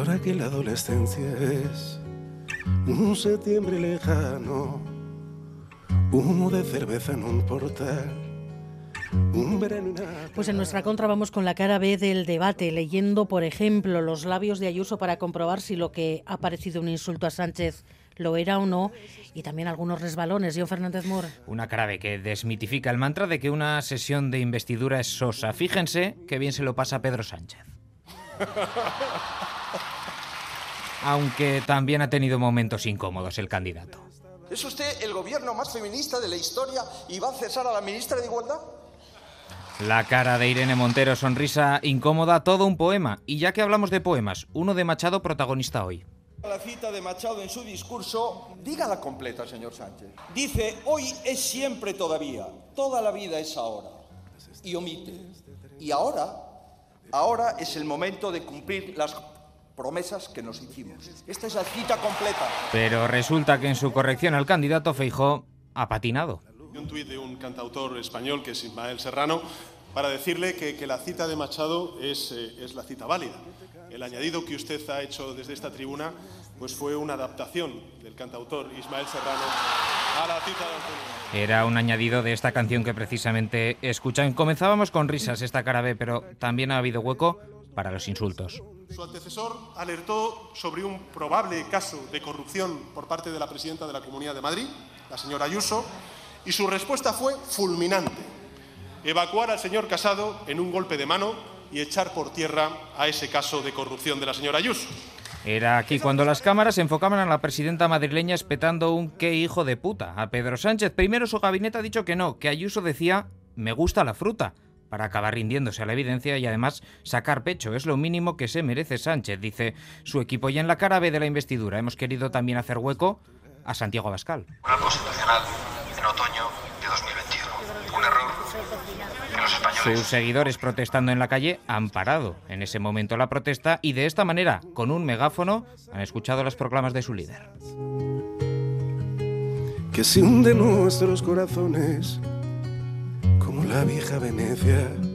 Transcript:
Ahora que la adolescencia es un septiembre lejano, humo de cerveza en un portal. Pues en nuestra contra vamos con la cara B del debate, leyendo, por ejemplo, los labios de Ayuso para comprobar si lo que ha parecido un insulto a Sánchez lo era o no, y también algunos resbalones. John Fernández Mur. Una cara B que desmitifica el mantra de que una sesión de investidura es sosa. Fíjense qué bien se lo pasa a Pedro Sánchez. Aunque también ha tenido momentos incómodos el candidato. ¿Es usted el gobierno más feminista de la historia y va a cesar a la ministra de Igualdad? La cara de Irene Montero, sonrisa incómoda, todo un poema. Y ya que hablamos de poemas, uno de Machado protagonista hoy. La cita de Machado en su discurso, dígala completa, señor Sánchez. Dice, hoy es siempre todavía, toda la vida es ahora. Y omite. Y ahora es el momento de cumplir las promesas que nos hicimos. Esta es la cita completa. Pero resulta que en su corrección al candidato Feijóo ha patinado. Un tuit de un cantautor español que es Ismael Serrano para decirle que la cita de Machado es la cita válida. El añadido que usted ha hecho desde esta tribuna pues fue una adaptación del cantautor Ismael Serrano a la cita de Antonio. Era un añadido de esta canción que precisamente escuchan. Comenzábamos con risas esta cara B, pero también ha habido hueco para los insultos. Su antecesor alertó sobre un probable caso de corrupción por parte de la presidenta de la Comunidad de Madrid, la señora Ayuso, y su respuesta fue fulminante: evacuar al señor Casado en un golpe de mano y echar por tierra a ese caso de corrupción de la señora Ayuso. Era aquí cuando las cámaras enfocaban a la presidenta madrileña espetando un qué hijo de puta a Pedro Sánchez. Primero su gabinete ha dicho que no, que Ayuso decía me gusta la fruta, para acabar rindiéndose a la evidencia y además sacar pecho. Es lo mínimo que se merece Sánchez, dice su equipo. Y en la cara B de la investidura hemos querido también hacer hueco a Santiago Abascal. Tribunal Constitucional en otoño de 2021. Un error que los españoles... Sus seguidores protestando en la calle han parado en ese momento la protesta y de esta manera, con un megáfono, han escuchado las proclamas de su líder. Que se hunden nuestros corazones como la vieja Venecia.